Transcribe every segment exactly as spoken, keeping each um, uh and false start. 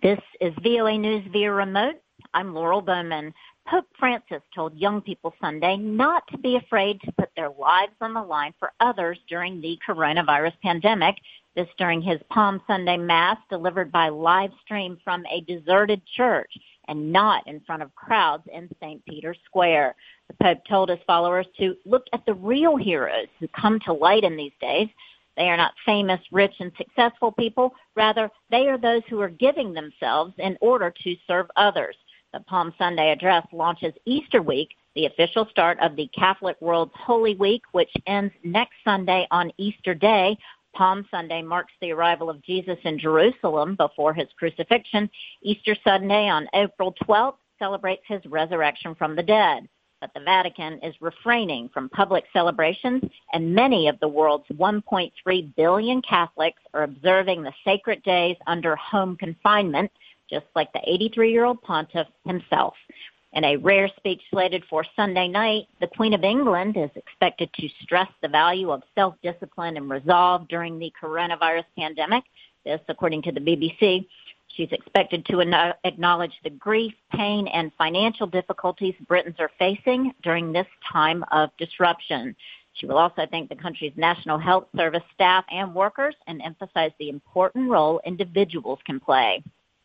This is V O A News via remote. I'm Laurel Bowman. Pope Francis told young people Sunday not to be afraid to put their lives on the line for others during the coronavirus pandemic. This during his Palm Sunday Mass delivered by live stream from a deserted church and not in front of crowds in Saint Peter's Square. The Pope told his followers to look at the real heroes who come to light in these days. They are not famous, rich, and successful people. Rather, they are those who are giving themselves in order to serve others. The Palm Sunday address launches Easter week, the official start of the Catholic world's Holy Week, which ends next Sunday on Easter Day. Palm Sunday marks the arrival of Jesus in Jerusalem before his crucifixion. Easter Sunday on April twelfth celebrates his resurrection from the dead. But the Vatican is refraining from public celebrations, and many of the world's one point three billion Catholics are observing the sacred days under home confinement, just like the eighty-three-year-old pontiff himself. In a rare speech slated for Sunday night, the Queen of England is expected to stress the value of self-discipline and resolve during the coronavirus pandemic. This, according to the B B C. She's expected to acknowledge the grief, pain, and financial difficulties Britons are facing during this time of disruption. She will also thank the country's National Health Service staff and workers and emphasize the important role individuals can play.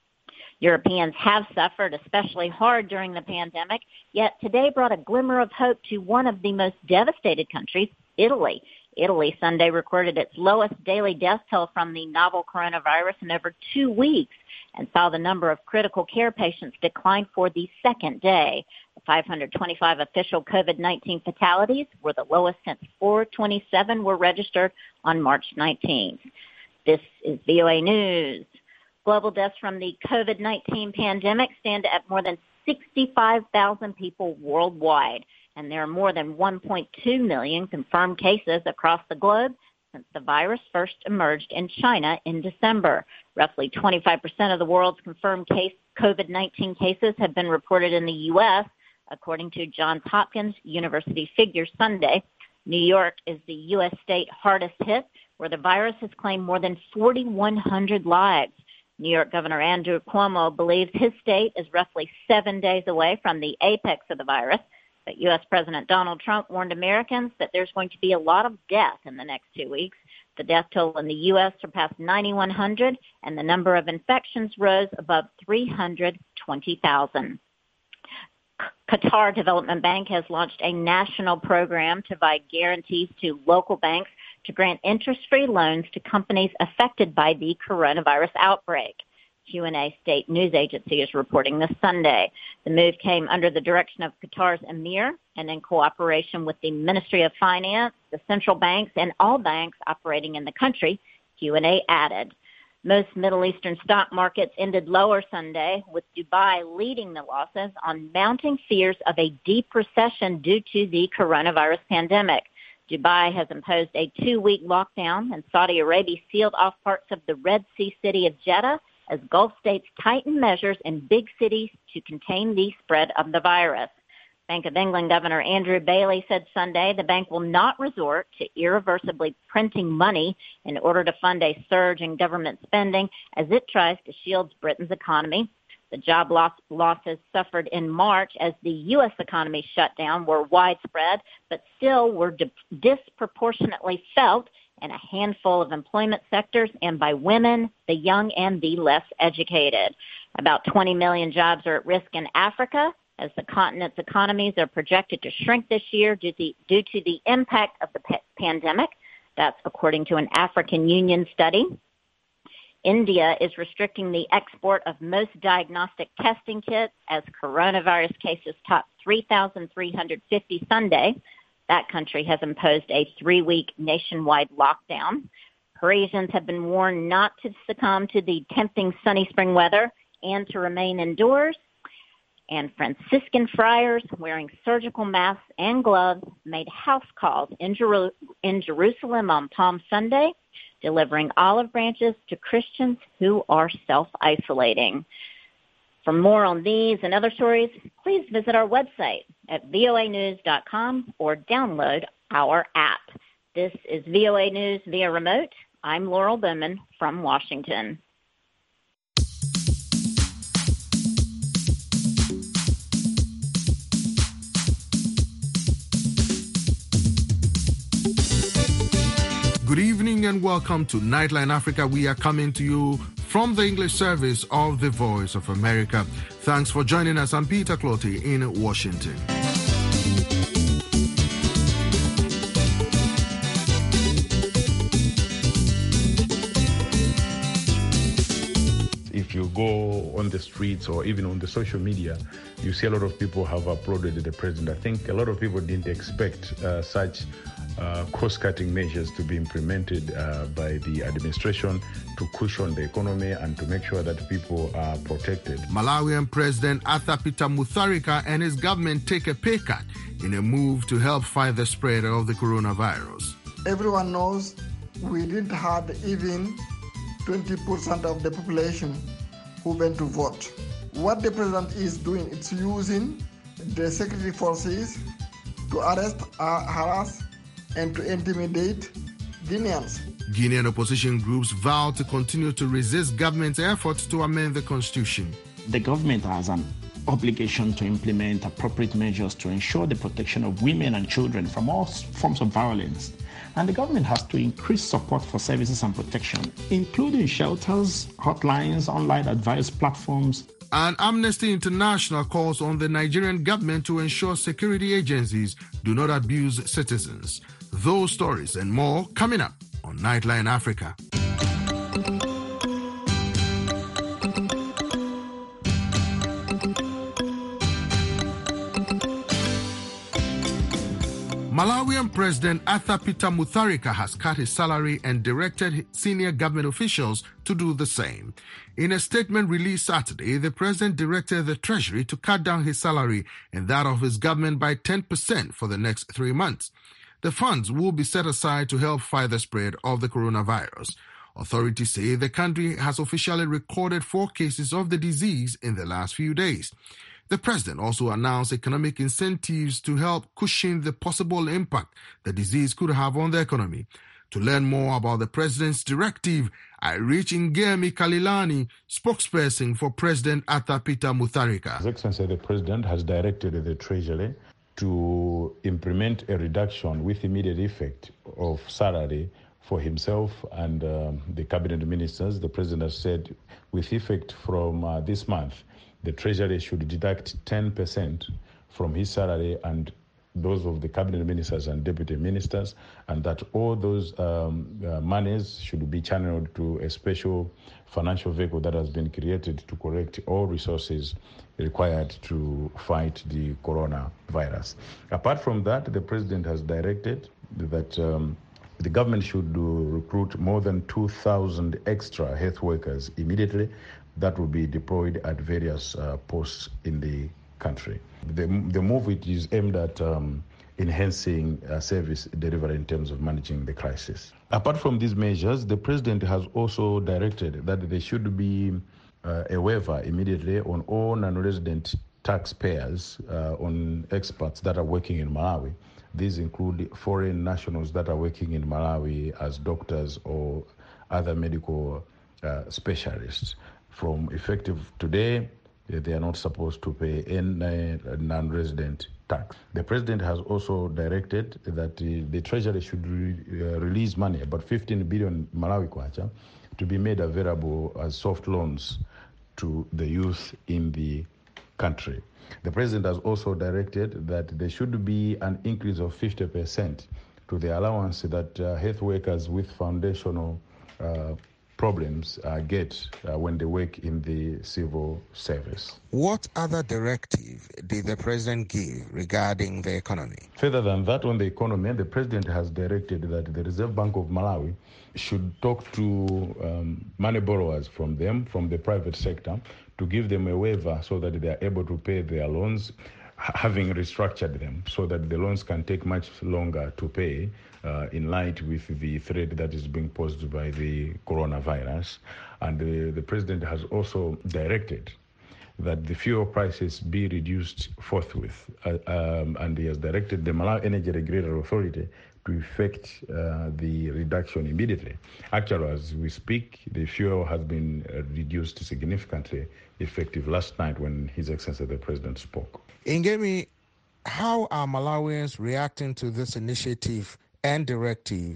Europeans have suffered especially hard during the pandemic, yet today brought a glimmer of hope to one of the most devastated countries, Italy. Italy Sunday recorded its lowest daily death toll from the novel coronavirus in over two weeks and saw the number of critical care patients decline for the second day. The five hundred twenty-five official COVID nineteen fatalities were the lowest since four twenty-seven were registered on March nineteenth. This is V O A News. Global deaths from the COVID nineteen pandemic stand at more than sixty-five thousand people worldwide, and there are more than one point two million confirmed cases across the globe since the virus first emerged in China in December. Roughly twenty-five percent of the world's confirmed case COVID nineteen cases have been reported in the U S, according to Johns Hopkins University figures Sunday. New York is the U S state hardest hit, where the virus has claimed more than forty-one hundred lives. New York Governor Andrew Cuomo believes his state is roughly seven days away from the apex of the virus. But U S President Donald Trump warned Americans that there's going to be a lot of death in the next two weeks. The death toll in the U S surpassed ninety-one hundred, and the number of infections rose above three hundred twenty thousand. Qatar Development Bank has launched a national program to provide guarantees to local banks to grant interest-free loans to companies affected by the coronavirus outbreak. Q and A state news agency is reporting this Sunday. The move came under the direction of Qatar's emir and in cooperation with the Ministry of Finance, the central banks, and all banks operating in the country, Q and A added. Most Middle Eastern stock markets ended lower Sunday, with Dubai leading the losses on mounting fears of a deep recession due to the coronavirus pandemic. Dubai has imposed a two-week lockdown, and Saudi Arabia sealed off parts of the Red Sea city of Jeddah as Gulf states tighten measures in big cities to contain the spread of the virus. Bank of England Governor Andrew Bailey said Sunday the bank will not resort to irreversibly printing money in order to fund a surge in government spending as it tries to shield Britain's economy. The job loss, losses suffered in March as the U S economy shut down were widespread, but still were di- disproportionately felt in a handful of employment sectors and by women, the young, and the less educated. About twenty million jobs are at risk in Africa as the continent's economies are projected to shrink this year due to the, due to the impact of the pa- pandemic. That's according to an African Union study. India is restricting the export of most diagnostic testing kits as coronavirus cases top three thousand three hundred fifty Sunday. That country has imposed a three-week nationwide lockdown. Parisians have been warned not to succumb to the tempting sunny spring weather and to remain indoors. And Franciscan friars wearing surgical masks and gloves made house calls in, Jeru- in Jerusalem on Palm Sunday, delivering olive branches to Christians who are self-isolating. For more on these and other stories, please visit our website at V O A news dot com or download our app. This is V O A News via remote. I'm Laurel Bowman from Washington. Good evening and welcome to Nightline Africa. We are coming to you from the English service of the Voice of America. Thanks for joining us. I'm Peter Clotty in Washington. If you go on the streets or even on the social media, you see a lot of people have applauded the president. I think a lot of people didn't expect uh, such uh, cross-cutting measures to be implemented uh, by the administration to cushion the economy and to make sure that people are protected. Malawian President Arthur Peter Mutharika and his government take a pay cut in a move to help fight the spread of the coronavirus. Everyone knows we didn't have even twenty percent of the population who went to vote. What the president is doing, it's using the security forces to arrest, uh, harass, and to intimidate Guineans. Guinean opposition groups vow to continue to resist government's efforts to amend the constitution. The government has an obligation to implement appropriate measures to ensure the protection of women and children from all forms of violence. And the government has to increase support for services and protection, including shelters, hotlines, online advice platforms. And Amnesty International calls on the Nigerian government to ensure security agencies do not abuse citizens. Those stories and more coming up on Nightline Africa. Malawian President Arthur Peter Mutharika has cut his salary and directed senior government officials to do the same. In a statement released Saturday, the president directed the Treasury to cut down his salary and that of his government by ten percent for the next three months. The funds will be set aside to help fight the spread of the coronavirus. Authorities say the country has officially recorded four cases of the disease in the last few days. The president also announced economic incentives to help cushion the possible impact the disease could have on the economy. To learn more about the president's directive, I reached Ngemi Kalilani, spokesperson for President Arthur Peter Mutharika. His Excellency, the president has directed the Treasury to implement a reduction with immediate effect of salary for himself and um, the cabinet ministers. The president has said with effect from uh, this month, the Treasury should deduct ten percent from his salary and those of the cabinet ministers and deputy ministers, and that all those um, uh, monies should be channeled to a special financial vehicle that has been created to correct all resources required to fight the coronavirus. Apart from that, the president has directed that um, the government should recruit more than two thousand extra health workers immediately that will be deployed at various uh, posts in the country. The, the move it is aimed at um, enhancing uh, service delivery in terms of managing the crisis. Apart from these measures, the president has also directed that there should be uh, a waiver immediately on all non-resident taxpayers uh, on expats that are working in Malawi. These include foreign nationals that are working in Malawi as doctors or other medical uh, specialists. From effective today, they are not supposed to pay any non-resident tax. The president has also directed that the, the Treasury should re, uh, release money, about fifteen billion Malawi kwacha, to be made available as soft loans to the youth in the country. The president has also directed that there should be an increase of fifty percent to the allowance that uh, health workers with foundational uh, problems uh, get uh, when they work in the civil service. What other directive did the president give regarding the economy? Further than that, on the economy, the president has directed that the Reserve Bank of Malawi should talk to um, money borrowers from them, from the private sector, to give them a waiver so that they are able to pay their loans, having restructured them so that the loans can take much longer to pay uh, in light with the threat that is being posed by the coronavirus. And the, the president has also directed that the fuel prices be reduced forthwith. Uh, um, and he has directed the Malawi Energy Regulatory Authority to effect uh, the reduction immediately. Actually, as we speak, the fuel has been uh, reduced significantly, effective last night when His Excellency the President spoke. Ngemi, how are Malawians reacting to this initiative and directive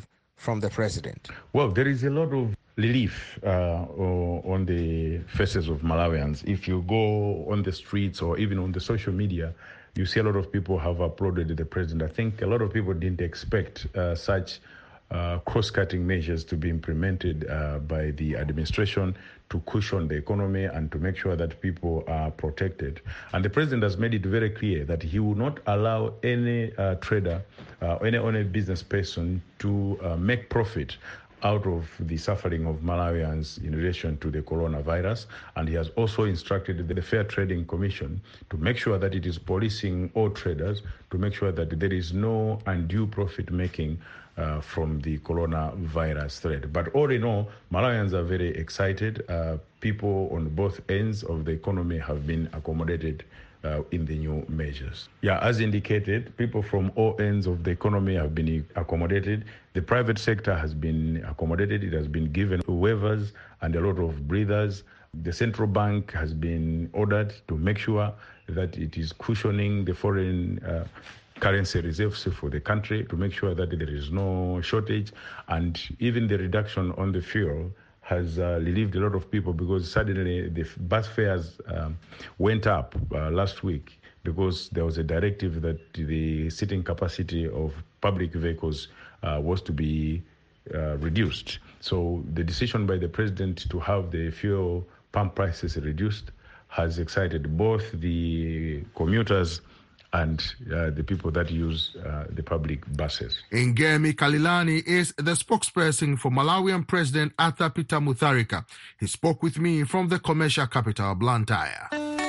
from the president? Well, there is a lot of relief uh, on the faces of Malawians. If you go on the streets or even on the social media, you see a lot of people have applauded the president. I think a lot of people didn't expect uh, such uh, cross-cutting measures to be implemented uh, by the administration to cushion the economy and to make sure that people are protected. And the president has made it very clear that he will not allow any uh, trader, uh, any, any business person to uh, make profit out of the suffering of Malawians in relation to the coronavirus. And he has also instructed the Fair Trading Commission to make sure that it is policing all traders to make sure that there is no undue profit making uh, from the coronavirus threat. But all in all, Malawians are very excited. Uh, people on both ends of the economy have been accommodated Uh, in the new measures. Yeah, as indicated, people from all ends of the economy have been accommodated. The private sector has been accommodated. It has been given waivers and a lot of breathers. The central bank has been ordered to make sure that it is cushioning the foreign uh, currency reserves for the country, to make sure that there is no shortage, and even the reduction on the fuel has uh, relieved a lot of people, because suddenly the bus fares um, went up uh, last week because there was a directive that the seating capacity of public vehicles uh, was to be uh, reduced. So the decision by the president to have the fuel pump prices reduced has excited both the commuters and uh, the people that use uh, the public buses. Ngemi Kalilani is the spokesperson for Malawian President Arthur Peter Mutharika. He spoke with me from the commercial capital, Blantyre.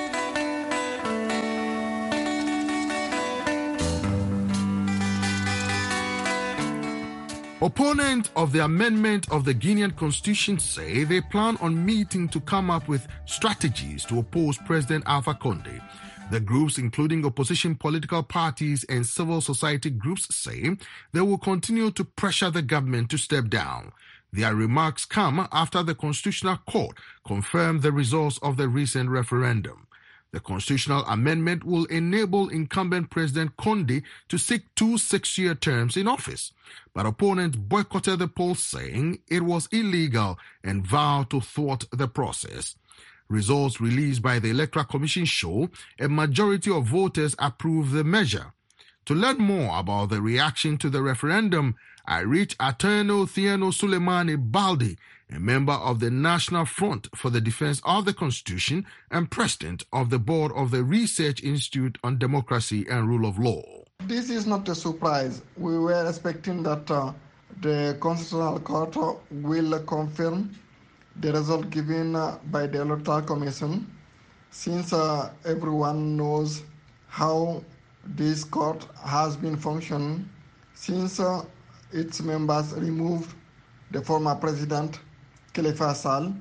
Opponents of the amendment of the Guinean constitution say they plan on meeting to come up with strategies to oppose President Alpha Conde. The groups, including opposition political parties and civil society groups, say they will continue to pressure the government to step down. Their remarks come after the Constitutional Court confirmed the results of the recent referendum. The constitutional amendment will enable incumbent President Conde to seek two six-year terms in office. But opponents boycotted the poll, saying it was illegal and vowed to thwart the process. Results released by the Electoral Commission show a majority of voters approved the measure. To learn more about the reaction to the referendum, I reached Attorney Thieno Suleimani Baldi, a member of the National Front for the Defense of the Constitution and president of the board of the Research Institute on Democracy and Rule of Law. This is not a surprise. We were expecting that uh, the Constitutional Court will confirm the result given uh, by the Electoral Commission, since uh, everyone knows how this court has been functioning since uh, its members removed the former president, Khalifa Sall,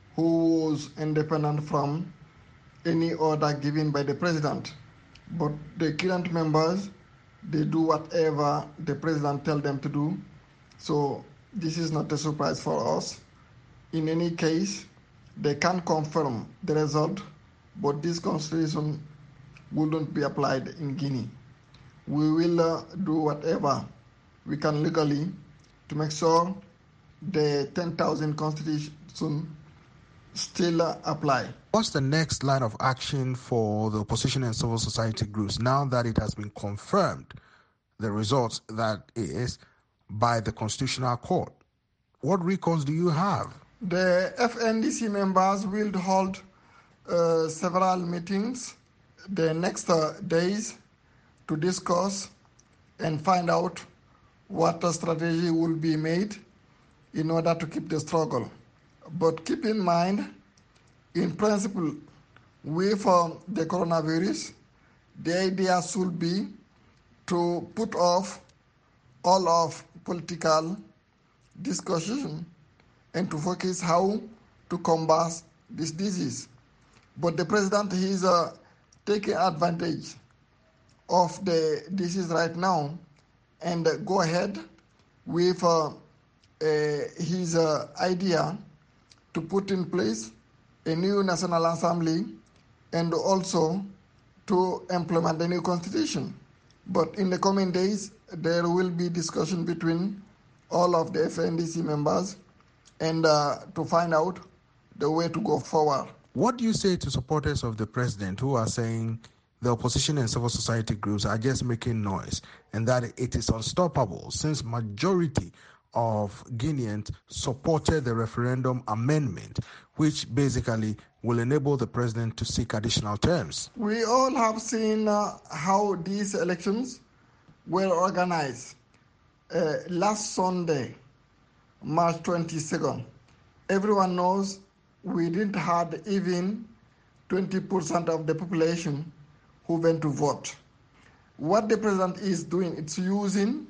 who was independent from any order given by the president. But the current members, they do whatever the president tells them to do. So this is not a surprise for us. In any case, they can confirm the result, but this constitution wouldn't be applied in Guinea. We will uh, do whatever we can legally to make sure the ten thousand constitution still uh, apply. What's the next line of action for the opposition and civil society groups now that it has been confirmed, the results that is, by the Constitutional Court? What recourse do you have? The F N D C members will hold uh, several meetings the next uh, days to discuss and find out what a strategy will be made in order to keep the struggle. But keep in mind, in principle, with uh, the coronavirus, the idea should be to put off all of political discussion and to focus how to combat this disease. But the president is uh, taking advantage of the disease right now and uh, go ahead with uh, uh, his uh, idea to put in place a new National Assembly and also to implement the new constitution. But in the coming days, there will be discussion between all of the F N D C members and uh, to find out the way to go forward. What do you say to supporters of the president who are saying the opposition and civil society groups are just making noise and that it is unstoppable since majority of Guineans supported the referendum amendment, which basically will enable the president to seek additional terms? We all have seen uh, how these elections were organized. Uh, last Sunday, March twenty-second, everyone knows we didn't have even twenty percent of the population who went to vote. What the president is doing, it's using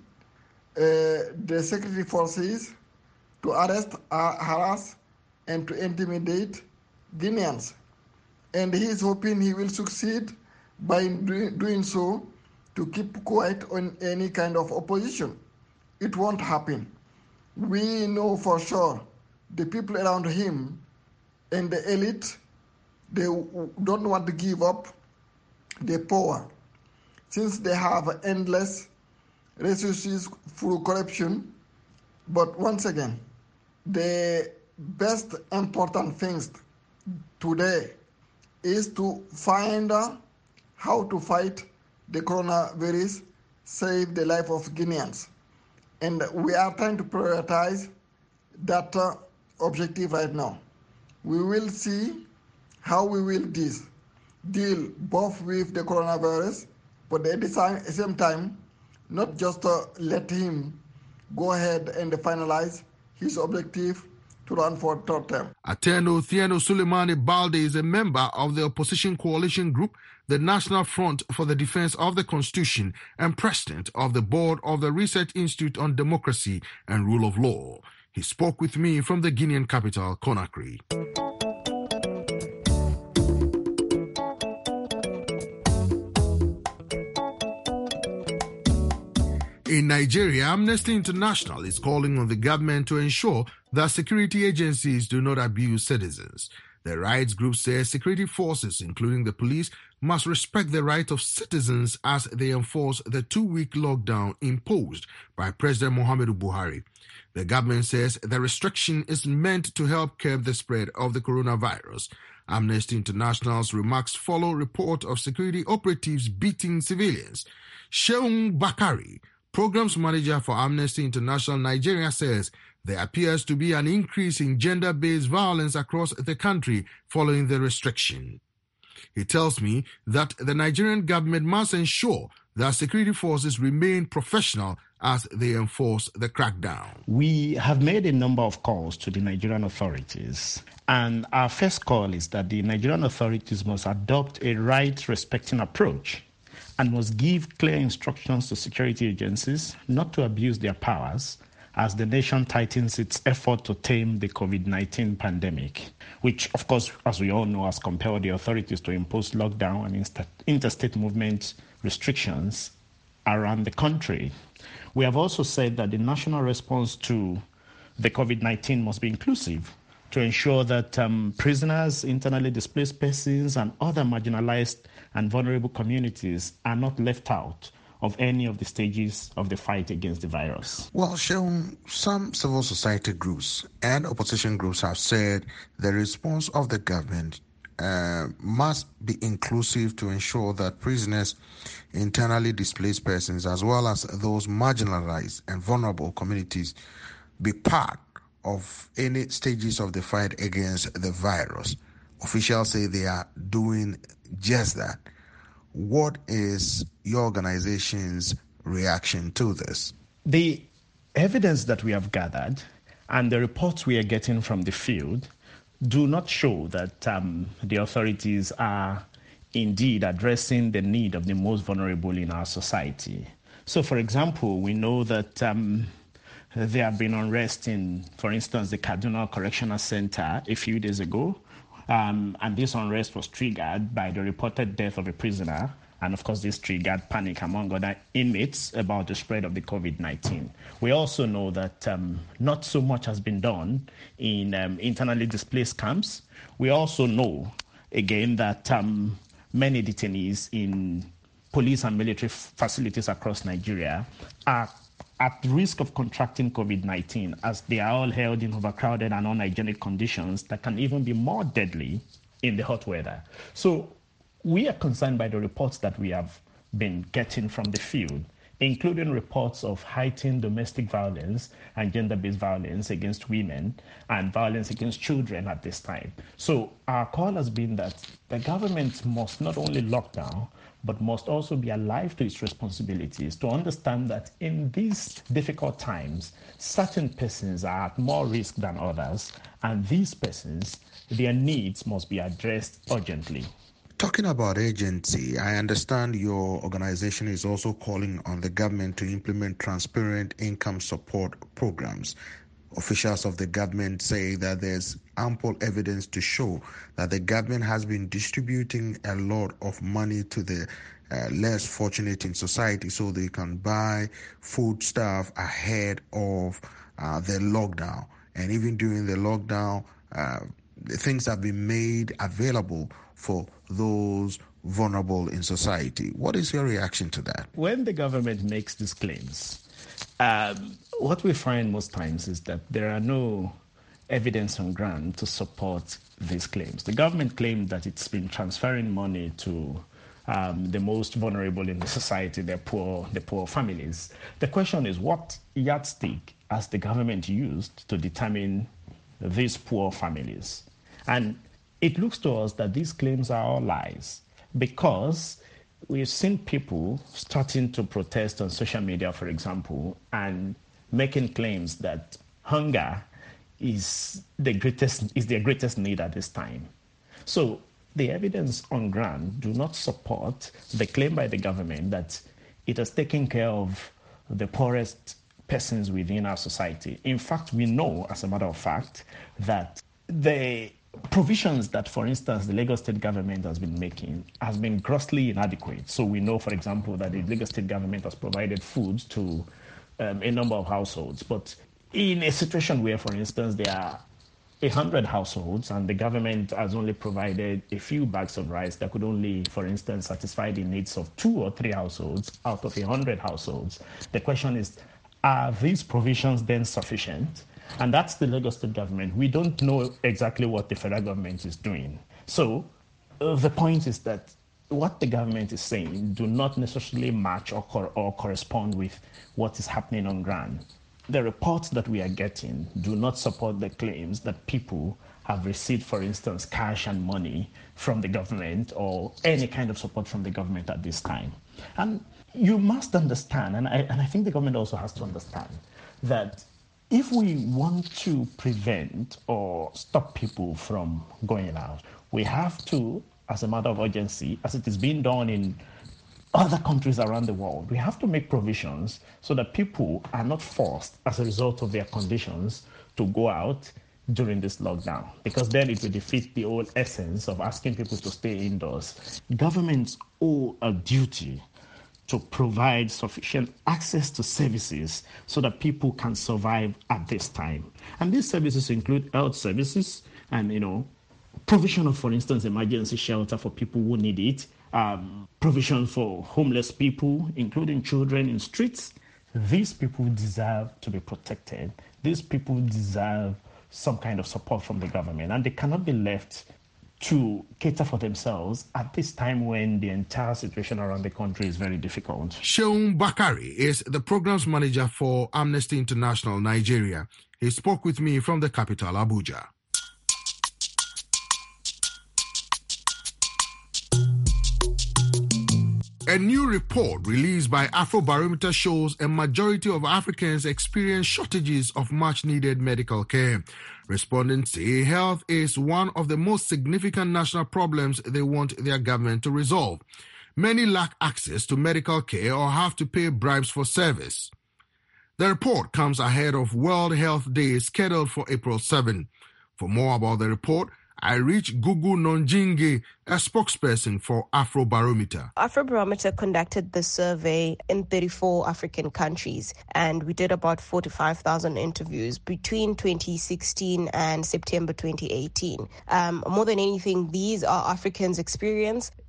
uh, the security forces to arrest, uh, harass, and to intimidate Guineans. And he is hoping he will succeed by do- doing so to keep quiet on any kind of opposition. It won't happen. We know for sure the people around him and the elite, they don't want to give up the power since they have endless resources through corruption. But once again, the best important things today is to find out how to fight the coronavirus, save the life of Guineans. And we are trying to prioritize that uh, objective right now. We will see how we will this, deal both with the coronavirus, but at the same time, not just uh, let him go ahead and finalize his objective to run for third term. Ateno Thieno Suleimani Balde is a member of the opposition coalition group, the National Front for the Defense of the Constitution, and president of the board of the Research Institute on Democracy and Rule of Law. He spoke with me from the Guinean capital, Conakry. In Nigeria, Amnesty International is calling on the government to ensure that security agencies do not abuse citizens. The rights group says security forces, including the police, must respect the rights of citizens as they enforce the two-week lockdown imposed by President Muhammadu Buhari. The government says the restriction is meant to help curb the spread of the coronavirus. Amnesty International's remarks follow report of security operatives beating civilians. Sheung Bakari, Programs Manager for Amnesty International Nigeria, says there appears to be an increase in gender-based violence across the country following the restriction. He tells me that the Nigerian government must ensure that security forces remain professional as they enforce the crackdown. We have made a number of calls to the Nigerian authorities, and our first call is that the Nigerian authorities must adopt a right-respecting approach and must give clear instructions to security agencies not to abuse their powers as the nation tightens its effort to tame the COVID nineteen pandemic, which, of course, as we all know, has compelled the authorities to impose lockdown and inter- interstate movement restrictions around the country. We have also said that the national response to the COVID nineteen must be inclusive to ensure that um, prisoners, internally displaced persons, and other marginalized and vulnerable communities are not left out of any of the stages of the fight against the virus. Well, Sheung, some civil society groups and opposition groups have said the response of the government uh, must be inclusive to ensure that prisoners, internally displaced persons, as well as those marginalized and vulnerable communities be part of any stages of the fight against the virus. Officials say they are doing just that. What is your organization's reaction to this? The evidence that we have gathered and the reports we are getting from the field do not show that um, the authorities are indeed addressing the need of the most vulnerable in our society. So, for example, we know that um, there have been unrest in, for instance, the Kaduna Correctional Center a few days ago. Um, and this unrest was triggered by the reported death of a prisoner. And of course, this triggered panic among other inmates about the spread of the COVID nineteen. We also know that um, not so much has been done in um, internally displaced camps. We also know, again, that um, many detainees in police and military f- facilities across Nigeria are at risk of contracting COVID nineteen, as they are all held in overcrowded and unhygienic conditions that can even be more deadly in the hot weather. So we are concerned by the reports that we have been getting from the field, including reports of heightened domestic violence and gender-based violence against women and violence against children at this time. So our call has been that the government must not only lock down, but must also be alive to its responsibilities to understand that in these difficult times, certain persons are at more risk than others, and these persons, their needs must be addressed urgently. Talking about agency, I understand your organization is also calling on the government to implement transparent income support programs. Officials of the government say that there's ample evidence to show that the government has been distributing a lot of money to the uh, less fortunate in society so they can buy food stuff ahead of uh, the lockdown. And even during the lockdown, uh, things have been made available for those vulnerable in society. What is your reaction to that? When the government makes these claims, um, what we find most times is that there are no evidence on ground to support these claims. The government claimed that it's been transferring money to um, the most vulnerable in the society, the poor, the poor families. The question is, what yardstick has the government used to determine these poor families? And it looks to us that these claims are all lies, because we've seen people starting to protest on social media, for example, and making claims that hunger is the greatest is their greatest need at this time. So the evidence on ground do not support the claim by the government that it has taken care of the poorest persons within our society. In fact, we know, as a matter of fact, that the provisions that, for instance, the Lagos State government has been making has been grossly inadequate. So we know, for example, that the Lagos State government has provided food to um, a number of households. But in a situation where, for instance, there are a hundred households and the government has only provided a few bags of rice that could only, for instance, satisfy the needs of two or three households out of a hundred households, the question is, are these provisions then sufficient? And that's the Lagos State government. We don't know exactly what the federal government is doing. So uh, the point is that what the government is saying do not necessarily match or, cor- or correspond with what is happening on ground. The reports that we are getting do not support the claims that people have received, for instance, cash and money from the government or any kind of support from the government at this time. And you must understand, and I, and I think the government also has to understand, that if we want to prevent or stop people from going out, we have to, as a matter of urgency, as it is being done in other countries around the world, we have to make provisions so that people are not forced as a result of their conditions to go out during this lockdown, because then it will defeat the whole essence of asking people to stay indoors. Governments owe a duty to provide sufficient access to services so that people can survive at this time. And these services include health services and, you know, provision of, for instance, emergency shelter for people who need it, um, provision for homeless people, including children in streets. These people deserve to be protected. These people deserve some kind of support from the government, and they cannot be left to cater for themselves at this time when the entire situation around the country is very difficult. Sheun Bakari is the programs manager for Amnesty International Nigeria. He spoke with me from the capital, Abuja. A new report released by Afrobarometer shows a majority of Africans experience shortages of much-needed medical care. Respondents say health is one of the most significant national problems they want their government to resolve. Many lack access to medical care or have to pay bribes for service. The report comes ahead of World Health Day scheduled for April seventh. For more about the report, I reached Gugu Nonjinge, a spokesperson for Afrobarometer. Afrobarometer conducted the survey in thirty-four African countries, and we did about forty-five thousand interviews between twenty sixteen and September twenty eighteen. Um, more than anything, these are Africans' experience.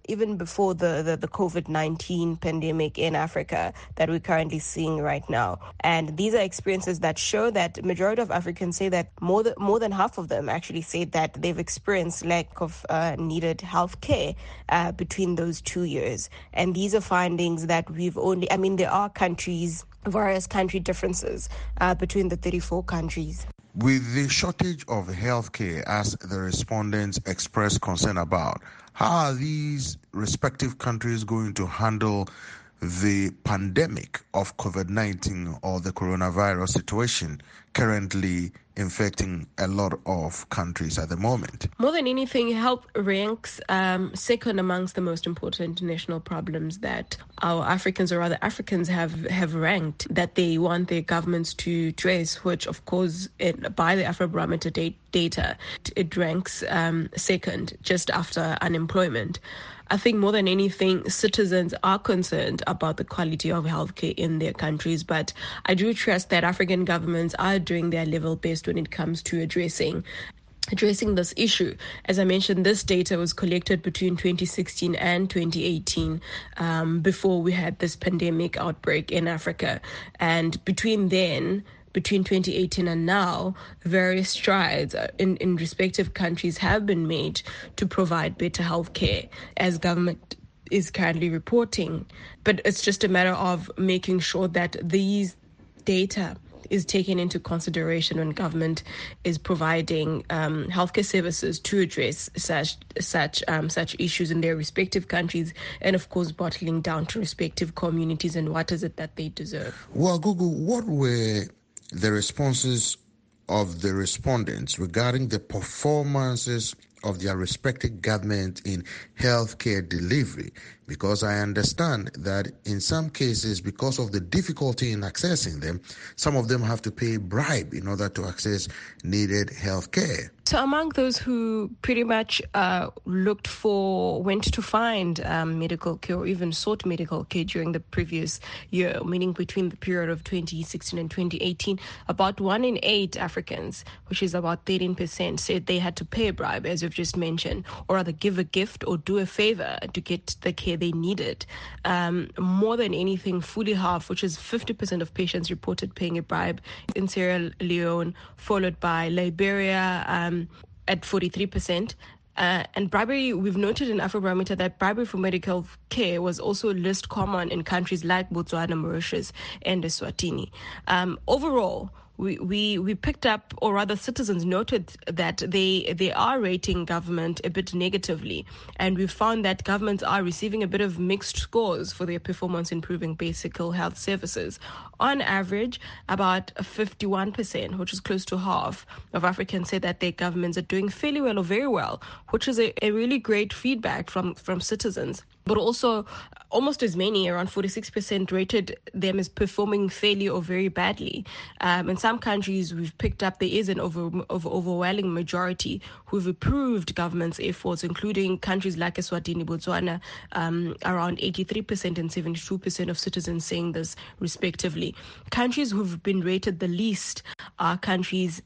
even before the, the, the COVID nineteen pandemic in Africa that we're currently seeing right now. And these are experiences that show that the majority of Africans say that more than, more than half of them actually say that they've experienced lack of uh, needed health care uh, between those two years. And these are findings that we've only, I mean, there are countries, various country differences uh, between the thirty-four countries. With the shortage of healthcare, as the respondents expressed concern about, how are these respective countries going to handle the pandemic of COVID nineteen or the coronavirus situation currently infecting a lot of countries at the moment? More than anything, health ranks um, second amongst the most important national problems that our Africans, or rather Africans, have, have ranked that they want their governments to address, which, of course, it, by the Afrobarometer da- data, it ranks um, second, just after unemployment. I think more than anything, citizens are concerned about the quality of healthcare in their countries, but I do trust that African governments are doing their level best when it comes to addressing addressing this issue. As I mentioned, this data was collected between twenty sixteen and twenty eighteen, um, before we had this pandemic outbreak in Africa. And between then, between twenty eighteen and now, various strides in, in respective countries have been made to provide better health care, as government is currently reporting. But it's just a matter of making sure that these data is taken into consideration when government is providing um, healthcare services to address such such um, such issues in their respective countries, and of course bottling down to respective communities and what is it that they deserve. Well, Google, what were the responses of the respondents regarding the performances of their respective government in healthcare delivery? Because I understand that in some cases, because of the difficulty in accessing them, some of them have to pay a bribe in order to access needed healthcare. So among those who pretty much uh, looked for, went to find um, medical care or even sought medical care during the previous year, meaning between the period of twenty sixteen and twenty eighteen, about one in eight Africans, which is about thirteen percent, said they had to pay a bribe, as you've just mentioned, or rather give a gift or do a favor to get the care they needed. Um, more than anything, fully half, which is fifty percent of patients reported paying a bribe in Sierra Leone, followed by Liberia, um, at forty-three percent. Uh, and bribery, we've noted in Afrobarometer that bribery for medical care was also less common in countries like Botswana, Mauritius, and Eswatini. Um, overall, we, we, we picked up, or rather citizens noted that they they are rating government a bit negatively. And we found that governments are receiving a bit of mixed scores for their performance improving basic health services. On average, about fifty-one percent, which is close to half of Africans, say that their governments are doing fairly well or very well, which is a, a really great feedback from, from citizens. But also, almost as many, around forty-six percent, rated them as performing fairly or very badly. Um, in some countries, we've picked up there is an over, over, overwhelming majority who've approved government's efforts, including countries like Eswatini, Botswana, um, around eighty-three percent and seventy-two percent of citizens saying this, respectively. Countries who've been rated the least are countries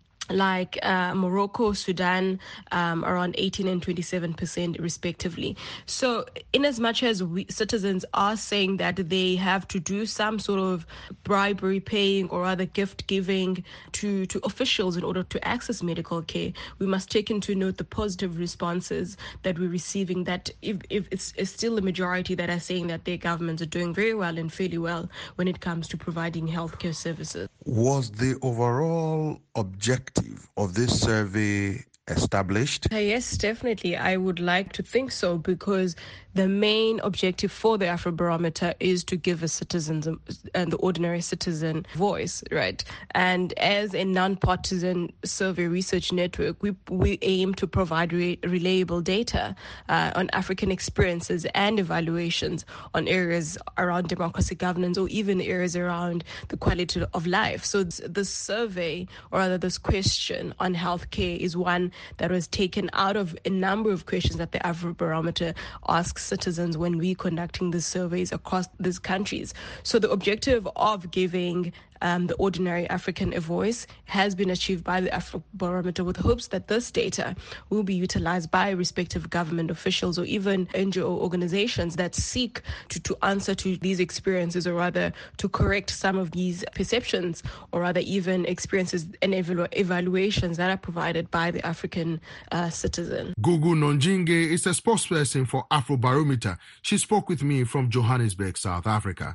like uh, Morocco, Sudan, um, around eighteen and twenty-seven percent respectively. So in as much as we, citizens are saying that they have to do some sort of bribery paying or other gift giving to, to officials in order to access medical care, we must take into note the positive responses that we're receiving, that if, if it's, it's still the majority that are saying that their governments are doing very well and fairly well when it comes to providing healthcare services. Was the overall objective of this survey established? Uh, yes, definitely. I would like to think so, because the main objective for the Afrobarometer is to give a citizen and the ordinary citizen voice, right? And as a non-partisan survey research network, we we aim to provide re- reliable data uh, on African experiences and evaluations on areas around democracy governance, or even areas around the quality of life. So this survey, or rather this question on healthcare, is one that was taken out of a number of questions that the Afrobarometer asks citizens when we're conducting these surveys across these countries. So the objective of giving um, the ordinary African a voice has been achieved by the Afrobarometer, with hopes that this data will be utilized by respective government officials or even N G O organizations that seek to, to answer to these experiences, or rather to correct some of these perceptions, or rather even experiences and evalu- evaluations that are provided by the African uh, citizen. Gugu Nonjinge is a spokesperson for Afrobarometer. She spoke with me from Johannesburg, South Africa.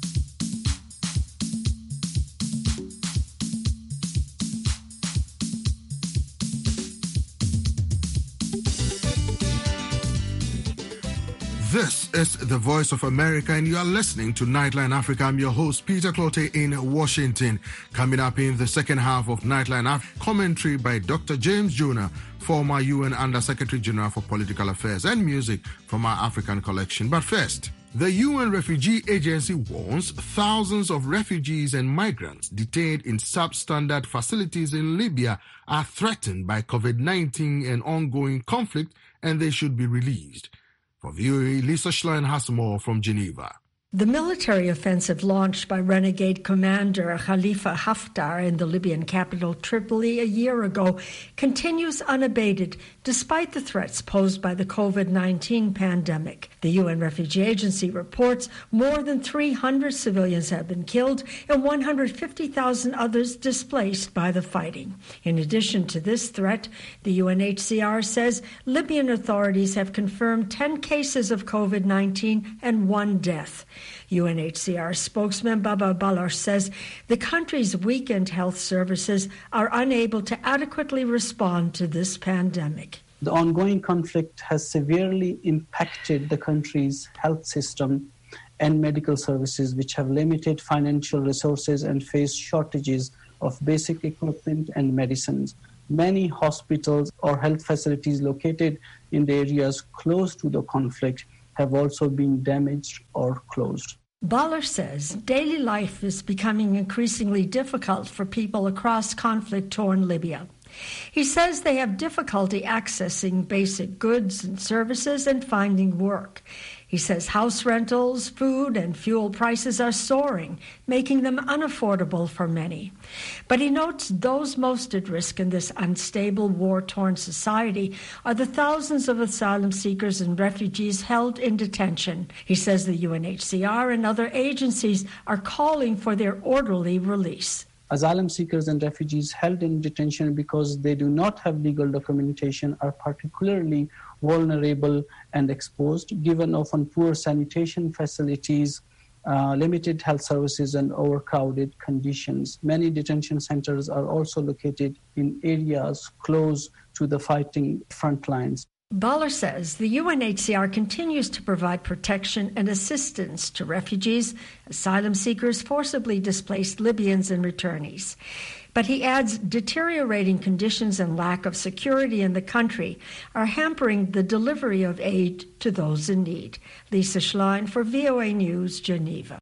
This is the Voice of America, and you are listening to Nightline Africa. I'm your host, Peter Clote in Washington. Coming up in the second half of Nightline Africa, commentary by Doctor James Jonah, former U N Under-Secretary General for Political Affairs, and music from our African collection. But first, the U N Refugee Agency warns thousands of refugees and migrants detained in substandard facilities in Libya are threatened by COVID nineteen and ongoing conflict, and they should be released. For V O A, Lisa Schlein has more from Geneva. The military offensive launched by renegade commander Khalifa Haftar in the Libyan capital Tripoli a year ago continues unabated despite the threats posed by the COVID nineteen pandemic. The U N Refugee Agency reports more than three hundred civilians have been killed and one hundred fifty thousand others displaced by the fighting. In addition to this threat, the U N H C R says Libyan authorities have confirmed ten cases of COVID nineteen and one death. U N H C R spokesman Baba Baloch says the country's weakened health services are unable to adequately respond to this pandemic. The ongoing conflict has severely impacted the country's health system and medical services, which have limited financial resources and face shortages of basic equipment and medicines. Many hospitals or health facilities located in the areas close to the conflict have also been damaged or closed. Baloch says daily life is becoming increasingly difficult for people across conflict-torn Libya. He says they have difficulty accessing basic goods and services and finding work. He says house rentals, food, and fuel prices are soaring, making them unaffordable for many. But he notes those most at risk in this unstable, war-torn society are the thousands of asylum seekers and refugees held in detention. He says the U N H C R and other agencies are calling for their orderly release. Asylum seekers and refugees held in detention because they do not have legal documentation are particularly vulnerable and exposed, given often poor sanitation facilities, uh, limited health services, and overcrowded conditions. Many detention centers are also located in areas close to the fighting front lines. Baloch says the U N H C R continues to provide protection and assistance to refugees, asylum seekers, forcibly displaced Libyans, and returnees. But he adds deteriorating conditions and lack of security in the country are hampering the delivery of aid to those in need. Lisa Schlein for V O A News, Geneva.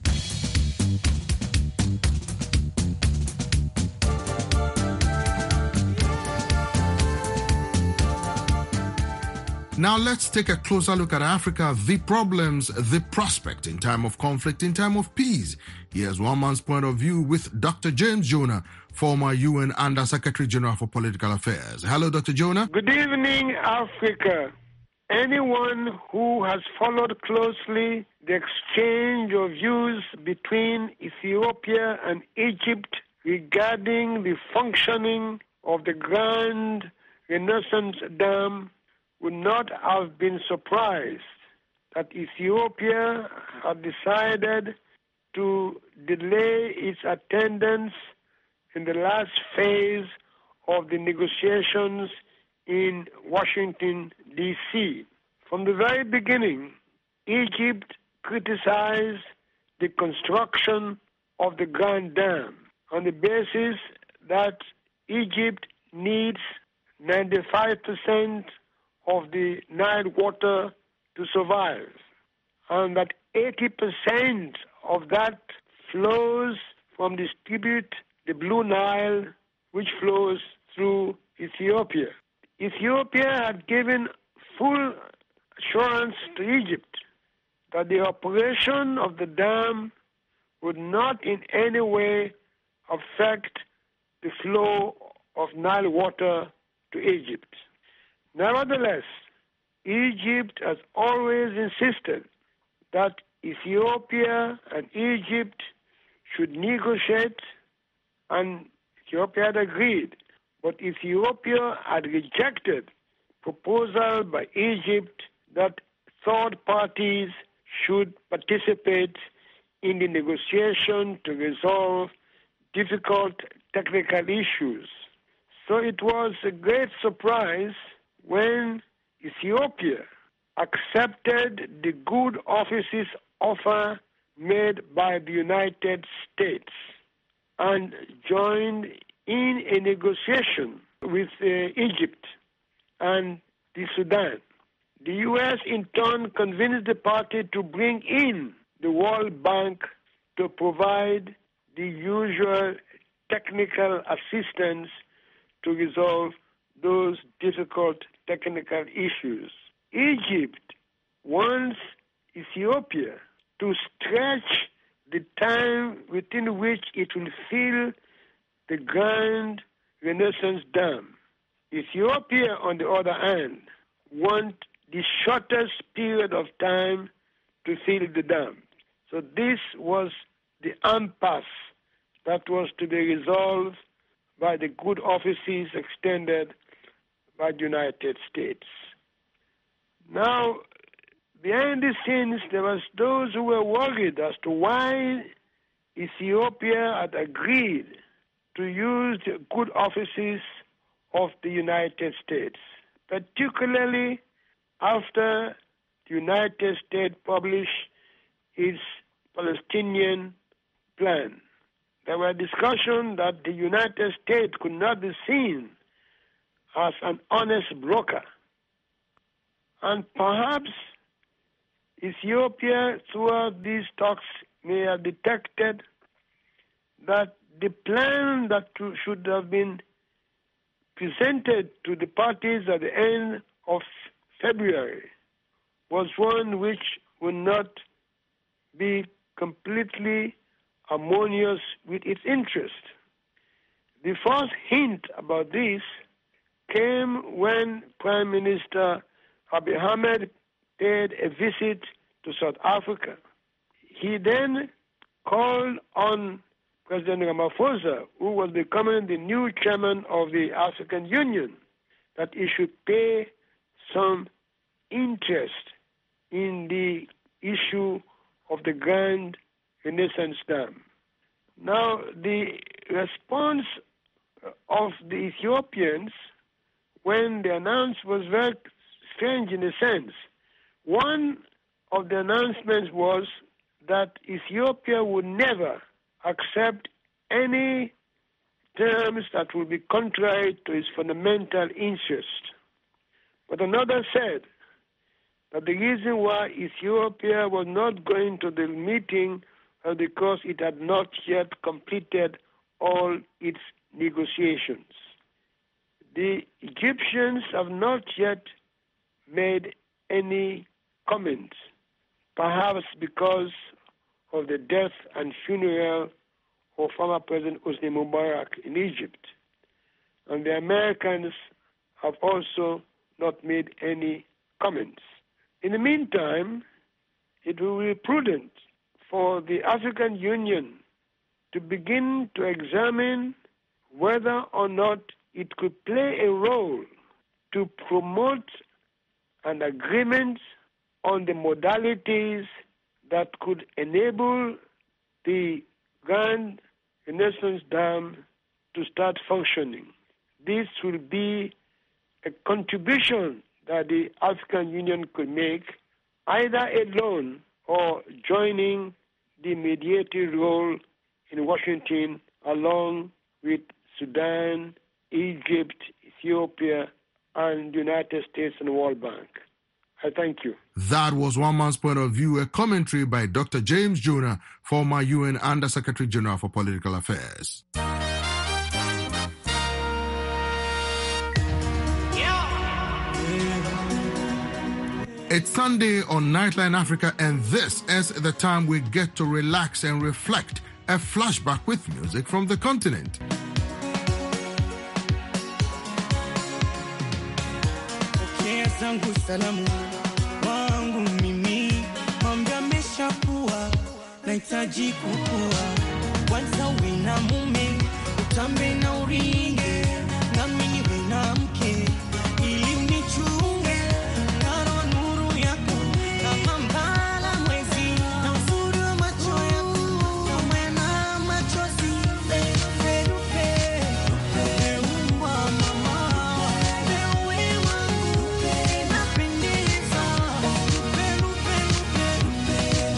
Now let's take a closer look at Africa, the problems, the prospect in time of conflict, in time of peace. Here's one man's point of view with Doctor James Jonah, former U N Under-Secretary General for Political Affairs. Hello, Doctor Jonah. Good evening, Africa. Anyone who has followed closely the exchange of views between Ethiopia and Egypt regarding the functioning of the Grand Renaissance Dam would not have been surprised that Ethiopia had decided to delay its attendance in the last phase of the negotiations in Washington, D C From the very beginning, Egypt criticized the construction of the Grand Dam on the basis that Egypt needs ninety-five percent of the Nile water to survive, and that eighty percent of that flows from the tribute, the Blue Nile, which flows through Ethiopia. Ethiopia had given full assurance to Egypt that the operation of the dam would not in any way affect the flow of Nile water to Egypt. Nevertheless, Egypt has always insisted that Ethiopia and Egypt should negotiate, and Ethiopia had agreed, but Ethiopia had rejected proposal by Egypt that third parties should participate in the negotiation to resolve difficult technical issues. So it was a great surprise when Ethiopia accepted the good offices offer made by the United States and joined in a negotiation with uh, Egypt and the Sudan. The U S in turn convinced the party to bring in the World Bank to provide the usual technical assistance to resolve those difficult technical issues. Egypt wants Ethiopia to stretch the time within which it will fill the Grand Renaissance Dam. Ethiopia, on the other hand, wants the shortest period of time to fill the dam. So this was the impasse that was to be resolved by the good offices extended by the United States. Now, behind the scenes, there was those who were worried as to why Ethiopia had agreed to use the good offices of the United States, particularly after the United States published its Palestinian plan. There were discussions that the United States could not be seen as an honest broker. And perhaps Ethiopia, throughout these talks, may have detected that the plan that should have been presented to the parties at the end of February was one which would not be completely harmonious with its interest. The first hint about this came when Prime Minister Abiy Ahmed paid a visit to South Africa. He then called on President Ramaphosa, who was becoming the new chairman of the African Union, that he should pay some interest in the issue of the Grand Renaissance Dam. Now, the response of the Ethiopians when the announcement was very strange in a sense. One of the announcements was that Ethiopia would never accept any terms that would be contrary to its fundamental interest. But another said that the reason why Ethiopia was not going to the meeting was because it had not yet completed all its negotiations. The Egyptians have not yet made any comments, perhaps because of the death and funeral of former President Hosni Mubarak in Egypt. And the Americans have also not made any comments. In the meantime, it will be prudent for the African Union to begin to examine whether or not it could play a role to promote an agreement on the modalities that could enable the Grand Renaissance Dam to start functioning. This will be a contribution that the African Union could make, either alone or joining the mediating role in Washington along with Sudan, Egypt, Ethiopia, and the United States and the World Bank. I thank you. That was one man's point of view, a commentary by Doctor James Joner, former U N Under-Secretary General for Political Affairs. It's Sunday on Nightline Africa, and this is the time we get to relax and reflect a flashback with music from the continent. Nahitaji kukua kwanza, uwe na mume, utambe na uringe, nami niwe na mke ili unichunge, karo nuru yako kama mbala mwezi, na uzuri wa macho yako kama na machozi. Rupe, rupe, umwa mama, wewe wangu napendeza. Rupe, rupe, rupe, rupe,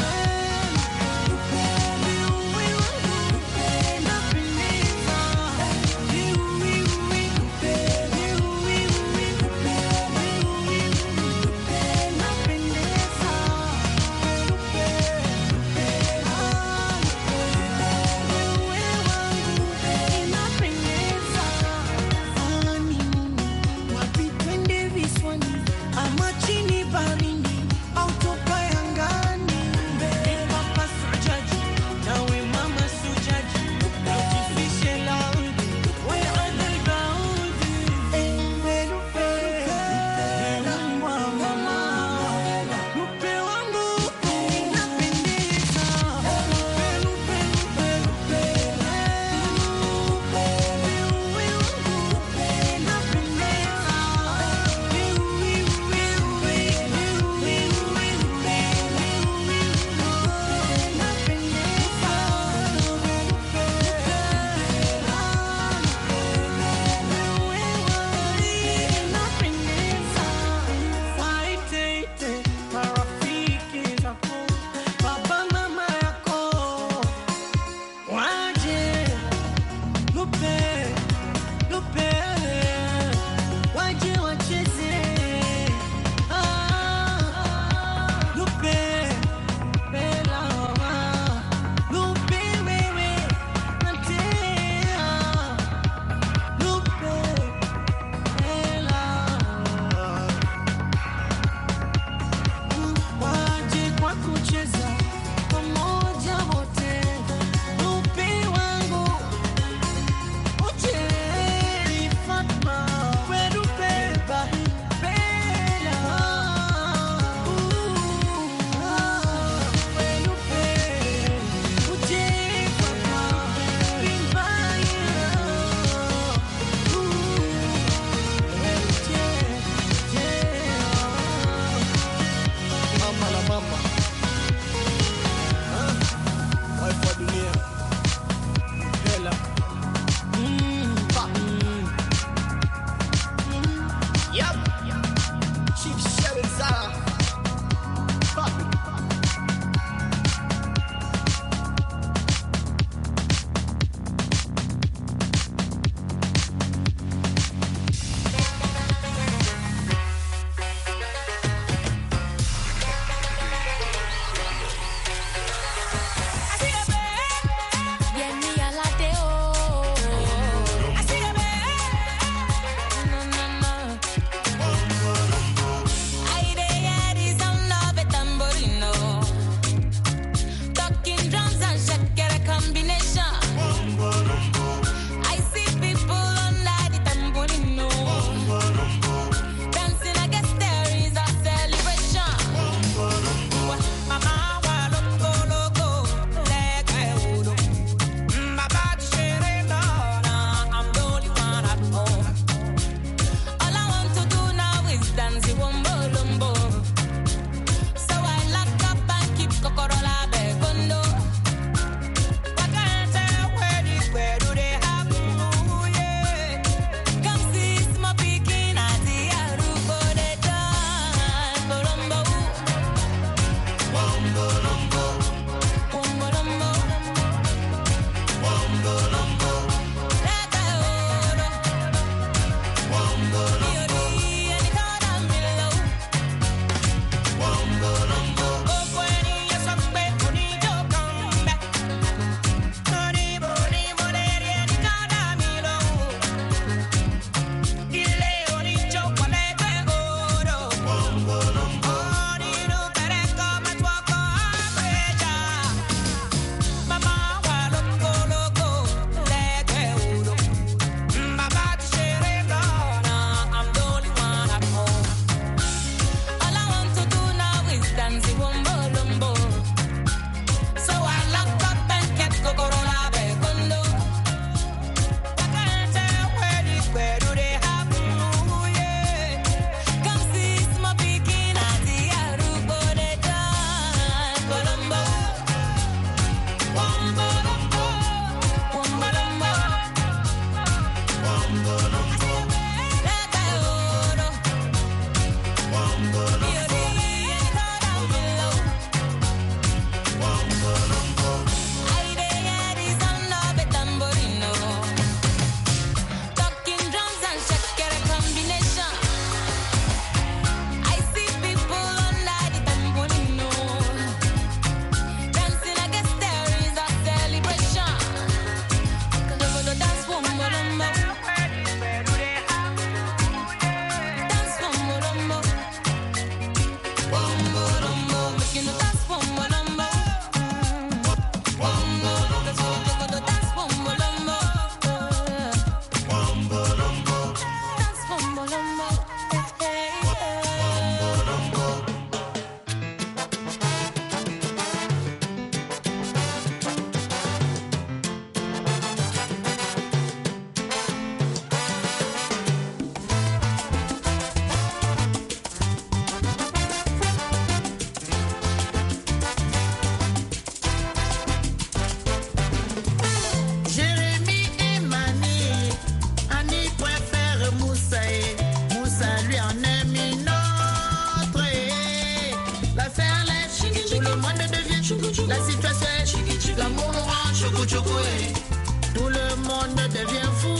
L'affaire laisse, tout le monde devient, la situation est, l'amour nous rend choco choco. Tout le monde devient fou.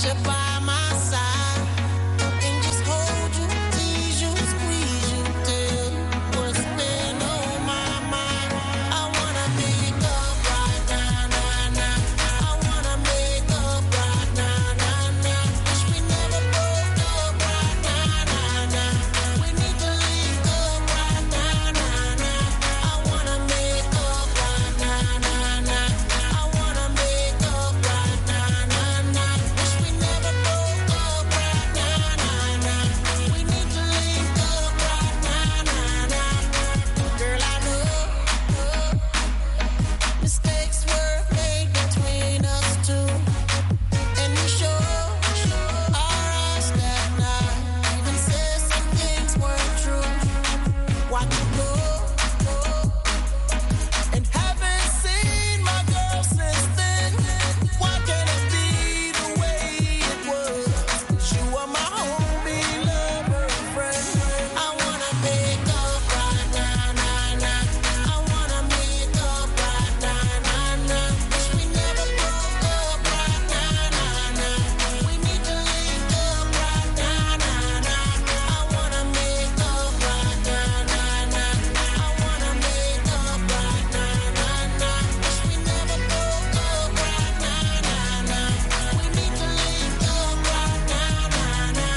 you by my side and just hold you, tease you, squeeze you till what's been on my mind. I wanna make up right now, now, now. I wanna make up right now, now, now. Wish we never broke up right now, now, now. We need to link up right now, now, now. I wanna make up right now, now, now. I wanna make up right now, now, now. Wish we never broke up right now, now, now. We need to link up right now, now, now. Girl, I know mistakes were made between us two, and you sure are us that night. Even said some things weren't true. Why'd you go? And haven't seen my girl since then. Why can't it be the way it was? You were my homie, lover, friend. I wanna make up right now, now, now. I wanna make up right now, now, now. Wish we never broke up right now, now, now. We need to link up right now, now, now. I wanna make up right now, now, now. I wanna make up right now, now, now. Wish we never broke up right now, now, now. We need to link up right now, now, now.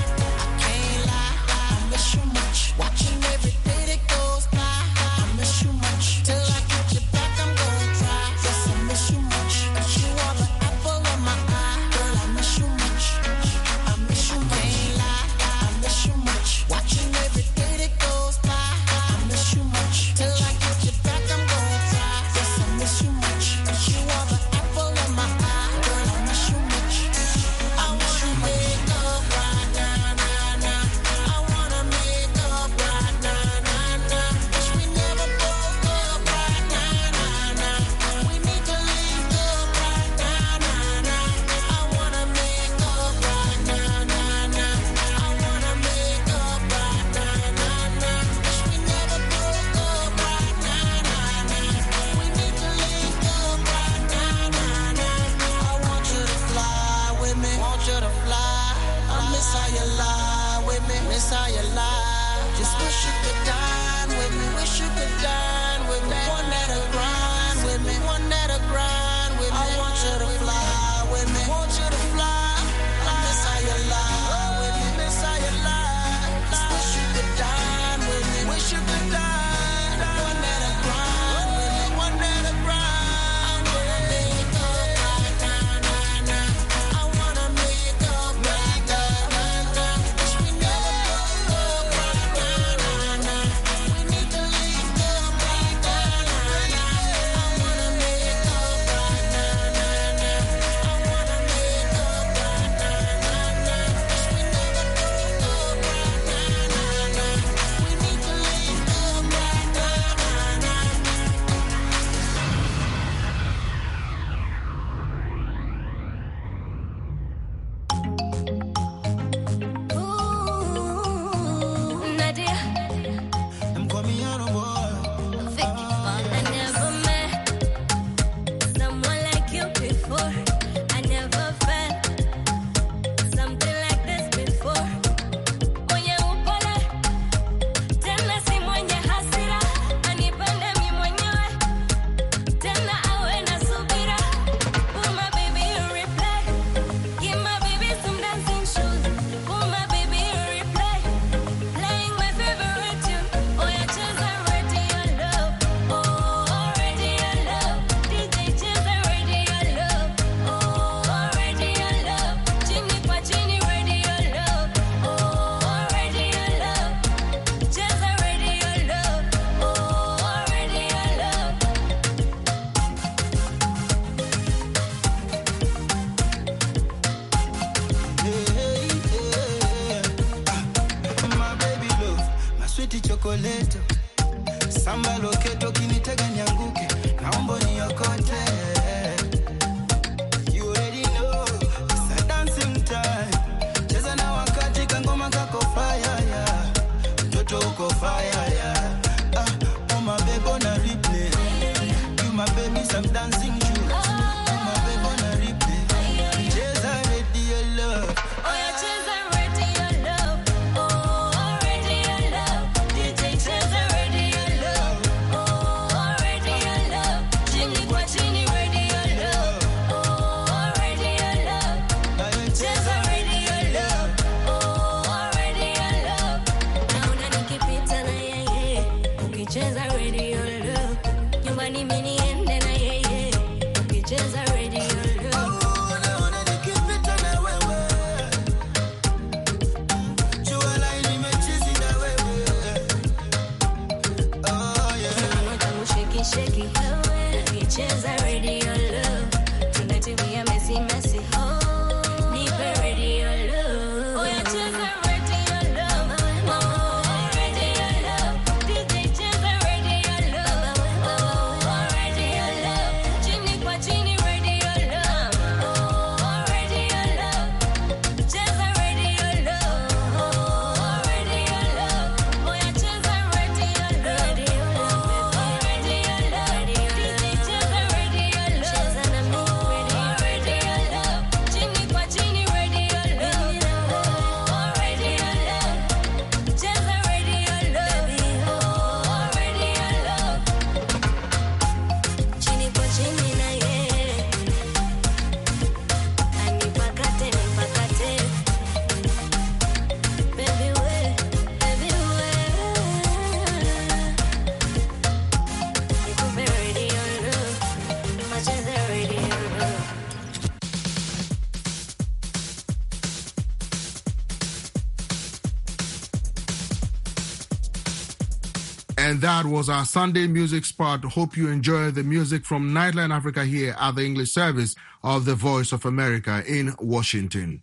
I can't lie, I miss you much. Watching every day that goes by, I miss you much. Till I get you back, I'm gonna try. Yes, I miss you much. You are the apple of my eye, girl. I miss you much. I miss you much. Can't lie, I miss you much. Watching every day that goes by, I miss you much. Till I get you back, I'm gonna try. Yes, I miss you much. You are the apple of my eye, girl. I miss you much. I wanna make up right now, now, now. I wanna make up right now, now, now. Wish we never broke up right now, now, now. We need to link up right now, now, now. I wanna make up right now, now, now. I wanna make up right now, now, now. Wish we never broke up right now, now, now. We need to link up right now, now, now. I want you to fly with me, want you to fly. I miss how you lie with me, miss how you lie. Just wish you could dine with me, wish you could dine with me. One that'll grind with me, one that'll grind with me. I want you to fly with me, want you to fly. I miss how you lie with me, miss how you lie. Just wish you could dine with me, wish you could dine. One that'll grind with me, one that'll grind. I wanna make up right now, now, now. I wanna make up right now, now, now. Wish we never broke up right now, now, now. We need to link up right now, now, now. I wanna make up right now, now, now. I wanna make up right now, now, now. Wish we never broke up right now, now, now. We need to link up right now, now, now. Nadia, I'm coming out of war. I never met someone like you before. I never felt something like this before. Mwenye upole, tena si mwenye hasira. Anipende mi mwenyewe, tena awe na subira. Put my baby in replay. Give my baby some dancing shoes. Put my baby in replay. Playing my favorite tune. Oh, yeah, just already your love. Oh, already your love. D J just already your love. Oh, already your love. Chini kwa chini, ready your love. Oh, already your love. Just already your love. Oh, already your love. My baby love, my sweet chocolate. Samba loketo kinitega nianguke, naomba niokote. You already know, it's a dancing time. Cheza na wakati kangoma kako fire, yeah. Mtoto uko fire, yeah. Ah, oh my baby on a replay. You my baby some dancing shoes. You my baby on a replay. Cheza ready, And that was our Sunday music spot. Hope you enjoy the music from Nightline Africa here at the English service of the Voice of America in Washington.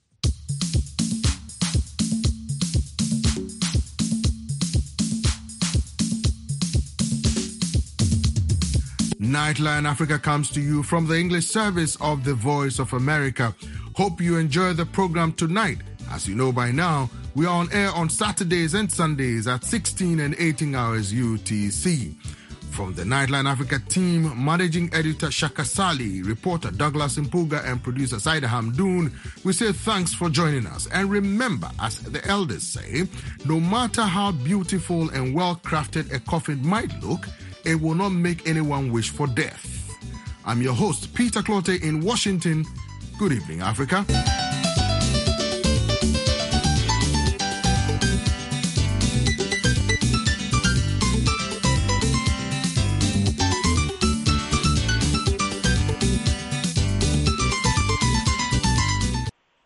Nightline Africa comes to you from the English service of the Voice of America. Hope you enjoy the program tonight. As you know by now, we are on air on Saturdays and Sundays at sixteen and eighteen hours U T C. From the Nightline Africa team, Managing Editor Shaka Sali, reporter Douglas Impuga, and producer Saida Hamdoon, we say thanks for joining us. And remember, as the elders say, no matter how beautiful and well-crafted a coffin might look, it will not make anyone wish for death. I'm your host, Peter Clote in Washington. Good evening, Africa.